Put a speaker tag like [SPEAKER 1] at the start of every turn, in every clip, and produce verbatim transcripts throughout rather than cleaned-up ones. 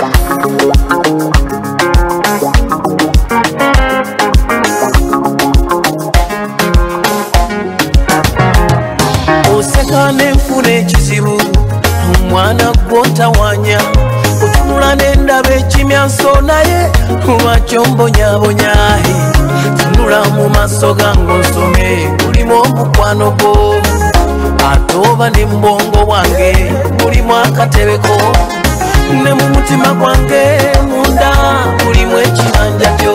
[SPEAKER 1] Oseka nenfuna ekizibu omwana gw'otawanya otunula n'endaba ekimyanso naye lwaki ombonyabonyahe tunula mu maaso gange onsome mulimu omukwano gwo ate oba ne mbongo bwange mulimu akatebeko ne mu mutima gwange munda mulimu ekibanja kyo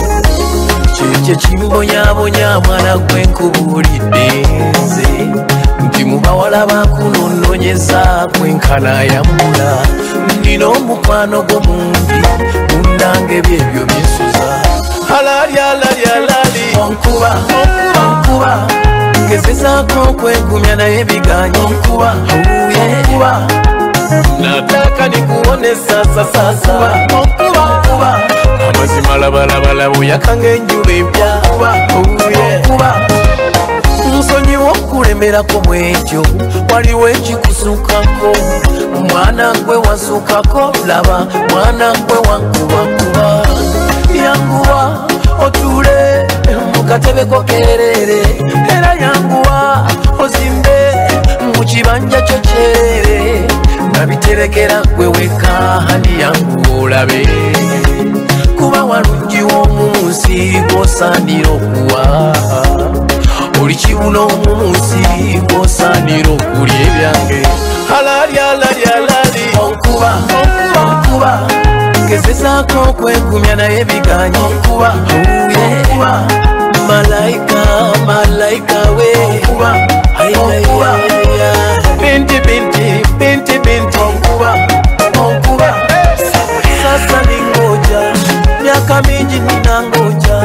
[SPEAKER 1] kyekyo kimbonyabonya mwana gwenkubuulidde nze nti mu bawala bakunononyeza kwenkana yambula nina omukwano gwo mungi mundange byebyo byensuza halali halali halali onkuba onkuba ngezezaako okwegumya naye biganya onkuba onkuba nataka nikuone sasa sasa onkuba onkuba amazima labalabalabo yakanga enjuba empya onkuba nsonyiwa okulemerako mwekyo waliwo ekikusukako mwana gwe wasukako laba mwana gwe wankubakuba yanguwa otule mukatebeko kerere era yanguwa ozimbe mu kibanja kyo kyerere nabiterekera gwe weka hani yanguwa olabe kuba walungi w'omunsi gwosaanira okuwa oli kibuno omunsi gwosaanira okulya ebyange halali halali halali onkuba onkuba ngezezaako okwegumya naye biganya onkuba onkuba malayika malayika we onkuba onkuba binti binti binti binti onkuba onkuba sasa ningoja miaka mingi ninangoja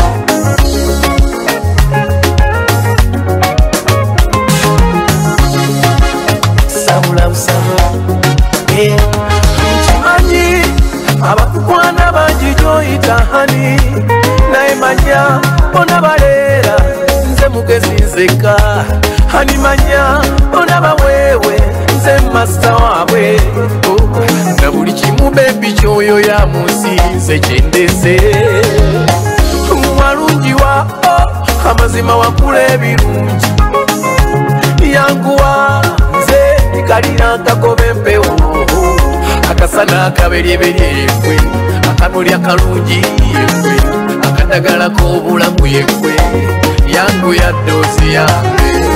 [SPEAKER 1] nkimanyi abakukwana bangi gyoyita hani naye manya bona baleera nze mugezi nzeka hani manya bona baweewe nze masita waabwe na buli kimu bebi kyoyo ya munsi nze kyendeze walungiwa amazima wakula ebirungi yanguwa kalira akagoba empewo akasana akaberyeberi yekwe akanoli akalungi yekwe akadagala k'obulamu yekwe yangu ya ddoozi yange